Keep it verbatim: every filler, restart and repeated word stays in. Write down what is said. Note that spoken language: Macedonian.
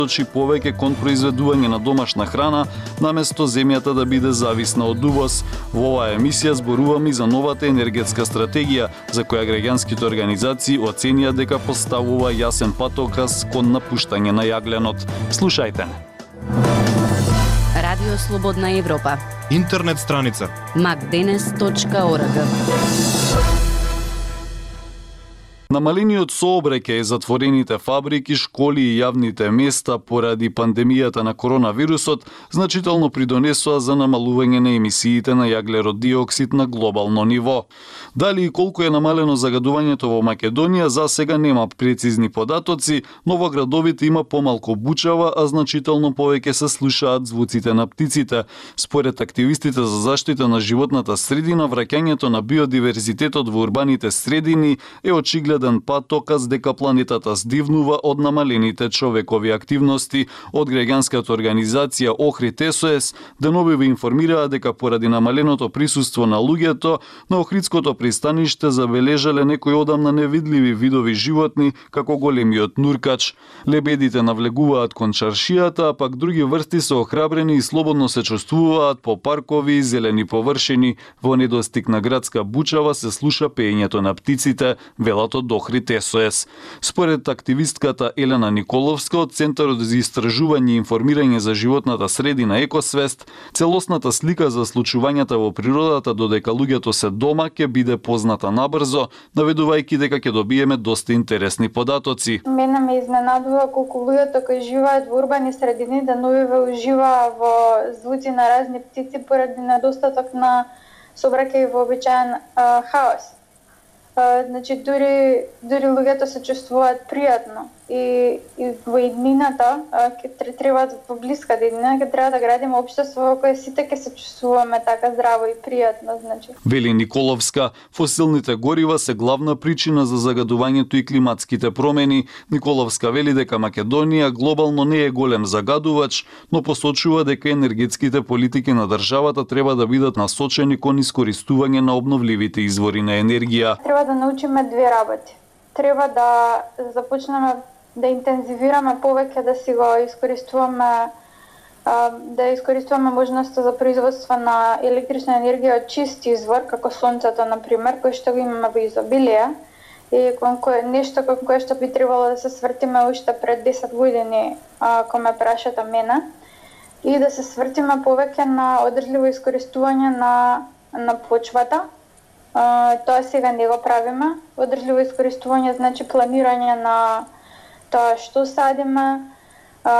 точи повеќе кон произведување на домашна храна, наместо земјата да биде зависна од увоз. Во оваа емисија зборуваме за новата енергетска стратегија, за која граѓанските организации оценија дека поставува јасен патоказ кон напуштање на јагленот. Слушајте. Радио Слободна Европа. Интернет страница макденес точка орг. Намалениот сообраќај, затворените фабрики, школи и јавните места поради пандемијата на коронавирусот значително придонесоа за намалување на емисиите на јаглерод диоксид на глобално ниво. Дали и колку е намалено загадувањето во Македонија, за сега нема прецизни податоци, но во градовите има помалку бучава, а значително повеќе се слушаат звуците на птиците. Според активистите за заштита на животната средина, враќањето на биодиверзитетот во урбаните средини е очигледен патоказ дека планетата здивнува од намалените човекови активности. Од граѓанската организација Охрид Ес О Ес деновиве информираа дека поради намаленото присуство на луѓето на Охридското пристаниште забележале некои одамна невидливи видови животни, како големиот нуркач. Лебедите навлегуваат кон чаршијата, а пак други врсти се охрабрени и слободно се чувствуваат по паркови и зелени површини. Во недостиг на градска бучава се слуша пеењето на птиците, велат од Охрид Ес О Ес. Според активистката Елена Николовска од Центарот за истражување и информирање за животната средина Екосвест, целосната слика за случувањата во природата додека луѓето се дома ќе биде позната набрзо, наведувајќи дека ќе добиеме доста интересни податоци. Мене ме изненадува колку луѓето кои живеат во урбани средини деновиве уживаа во звуци на разни птици поради недостаток на сообраќај во обичаен а, хаос. Uh, значи, дури, дури луѓето се чувствуваат пријатно и, и во иднината, ќе треба во блиска иднина, ќе треба да градиме општество во кое сите ќе се чувствуваме така здраво и пријатно, значи. Вели Николовска, фосилните горива се главна причина за загадувањето и климатските промени. Николовска вели дека Македонија глобално не е голем загадувач, но посочува дека енергетските политики на државата треба да бидат насочени кон искористување на обновливите извори на енергија. Треба да научиме две работи. Треба да започнеме да интензивираме повеќе, да си го искористуваме, да искористуваме можноста за производство на електрична енергија од чист извор, како сонцето, например, кој што го имаме во изобилие, и кон кое, нешто кон кое што би требало да се свртиме уште пред десет години, кога ме прашата мене, и да се свртиме повеќе на одржливо искористување на, на почвата. Тоа сега не го правиме. Одржливо искористување значи планирање на тоа што садиме,